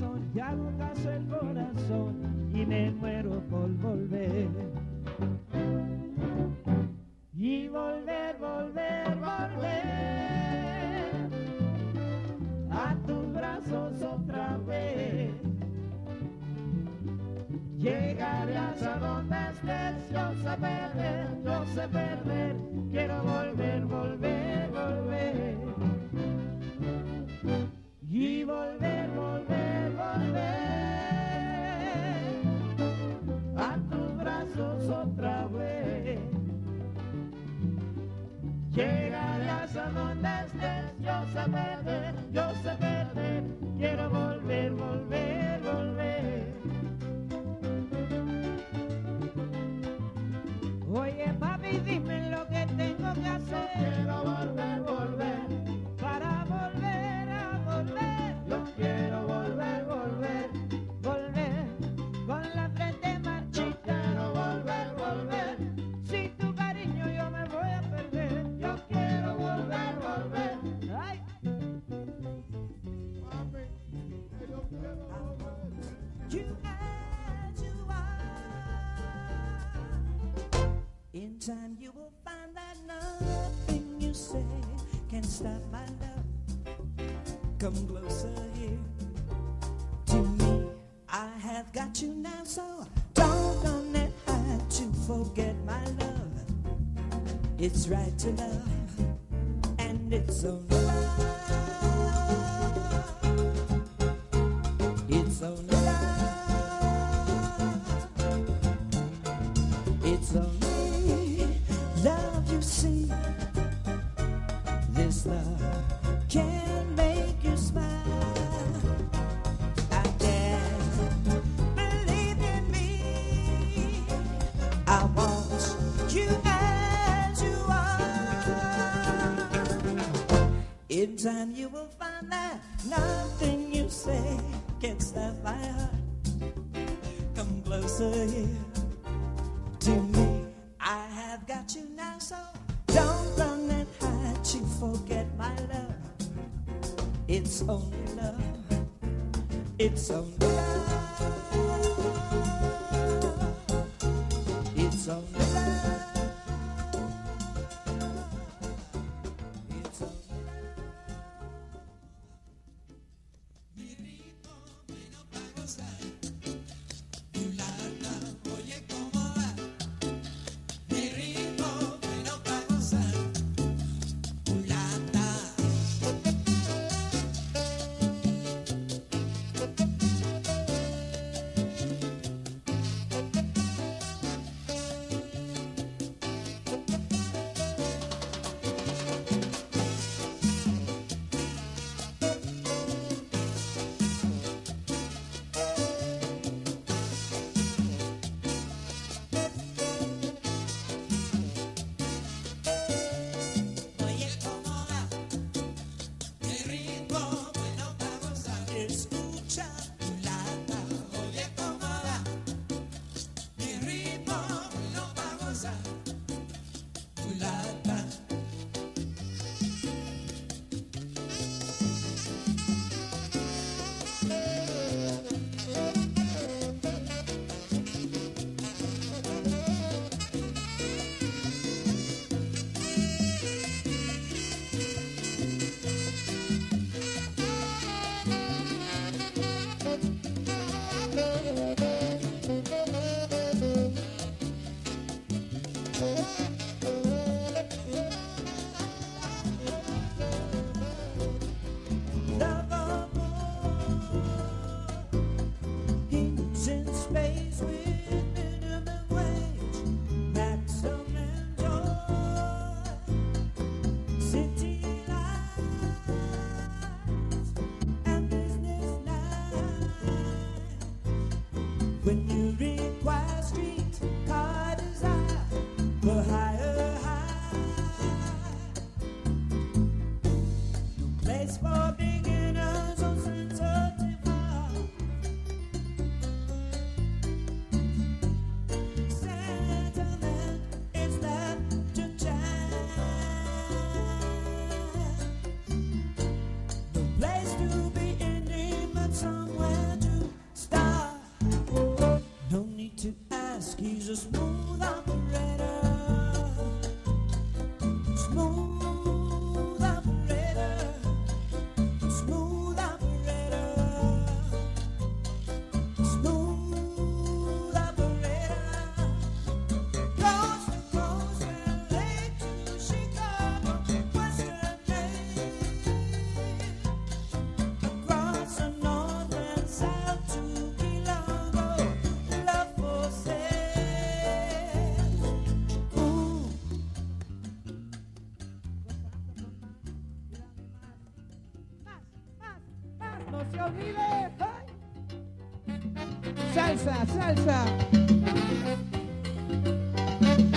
razón, ya no caso el corazón y me muero por volver. Y volver, volver, volver a tus brazos otra vez. Llegaré hasta donde estés, yo sé perder, quiero volver, volver, volver. Y volver, volver, volver a tus brazos otra vez. Llegaré hasta donde estés, yo sé perder, quiero volver, volver, volver. Oye papi, dime lo que tengo que hacer. Quiero volver, volver, para volver a volver. Yo quiero volver, volver, volver, con la frente marchita. Quiero volver, volver, sin tu cariño yo me voy a perder. Yo quiero volver, volver. Ay. Papi, yo quiero volver. You as you are. In time you will find that nothing you say can stop my love. Come closer here to me. I have got you now, so don't run and hide to forget my love. It's right to love, and it's only love. It's only love. It's only love, you see. This love can make you smile. I can't believe in me. I want you as you are. In time you will find that nothing you say can stop my heart. Come closer here to me. I have got you now, so don't run and hide to forget my love. It's only love. It's only love. It's only love. It's only love. Mi ritmo bueno para gozar. Mulata, oye cómo va. Mi ritmo bueno para gozar. Mulata. Oye cómo va. Mi ritmo bueno para gozar. Escucha, mulata. Oye cómo va. Mi ritmo bueno para gozar. Mulata. Love of war, he's in space with minimum wage, maximum joy, city lights and business nights. When you require street car desire for higher high, no place for beginners or sensitive heart. Sentiment is left to chance. No place to be intimate, somewhere se olvide. ¡Ay! Salsa, salsa.